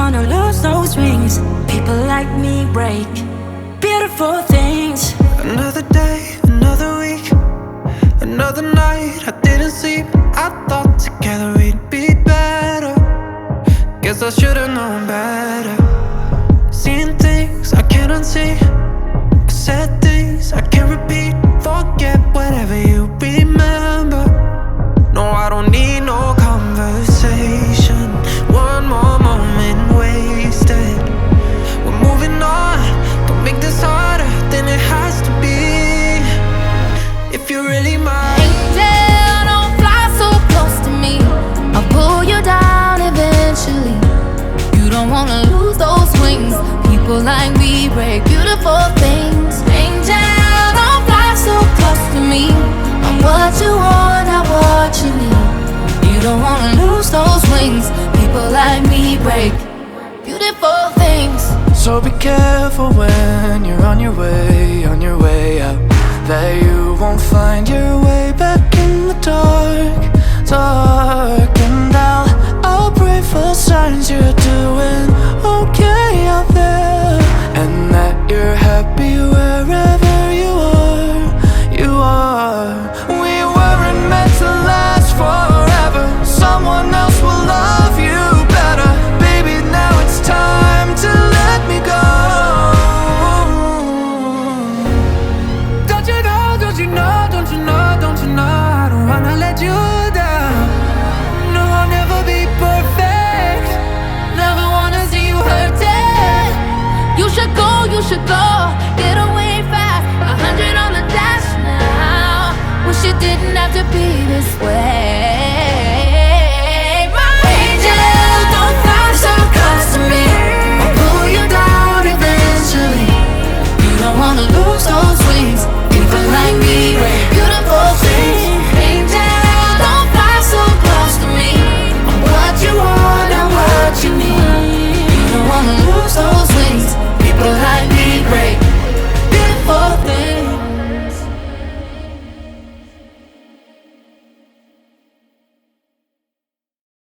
wanna lose those wings. People like me break beautiful things. Another day, another week, another night I didn't sleep. I thought together we'd be better. Guess I should've known better. Seeing things I can't unsee, said things I can't repeat. Forget whatever you remember. No, I don't need no conversation. One more moment wasted. We're moving on, don't make this harder than it has to be. If you're really mine. Angel, don't fly so close to me. I'll pull you down eventually. You don't wanna lose those wings. People like me break beautiful things. Angel, don't fly so close to me. I'm what you want, not what you need. You don't wanna lose those wings. People like me break beautiful things. So be careful when you're on your way out, that you won't find your way back in the dark. And I'll pray for signs you're doing